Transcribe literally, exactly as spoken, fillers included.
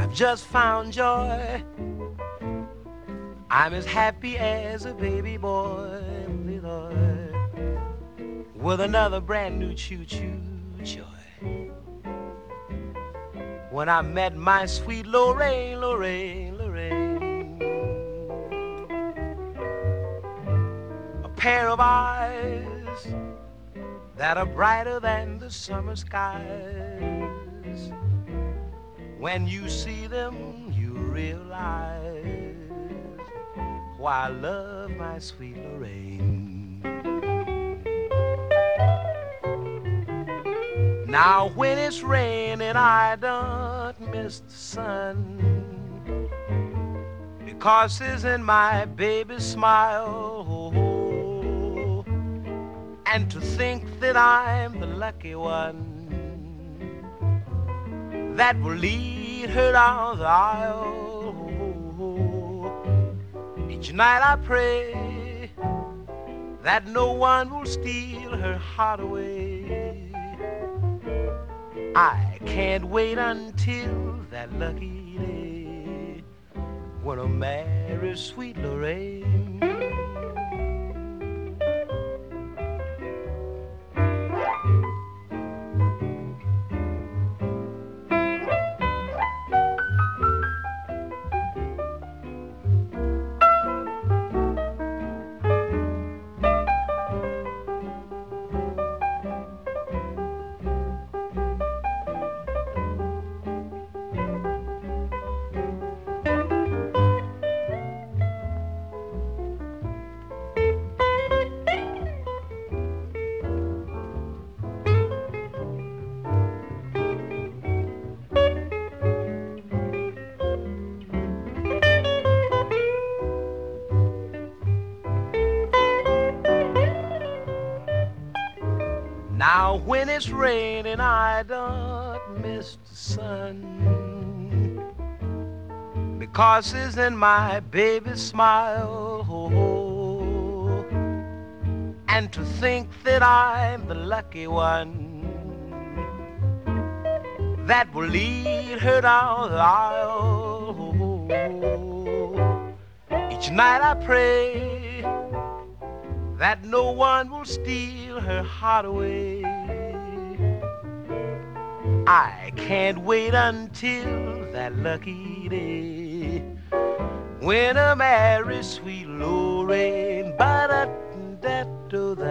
I've just found joy. I'm as happy as a baby boy, Leroy, with another brand new choo-choo joy. When I met my sweet Lorraine, Lorraine, Lorraine, a pair of eyes that are brighter than the summer skies. When you see them, you realize why I love my sweet Lorraine. Now when it's raining, I don't miss the sun, because it's in my baby's smile. Oh, oh. And to think that I'm the lucky one that will lead her down the aisle. Each night I pray that no one will steal her heart away. I can't wait until that lucky day when I marry sweet Lorraine. Now when it's raining, I don't miss the sun, because it's in my baby's smile. Oh, oh. And to think that I'm the lucky one that will lead her down the aisle. Oh, oh. Each night I pray that no one will steal her heart away. I can't wait until that lucky day when I marry sweet Lorraine. Ba-da-da-da-da.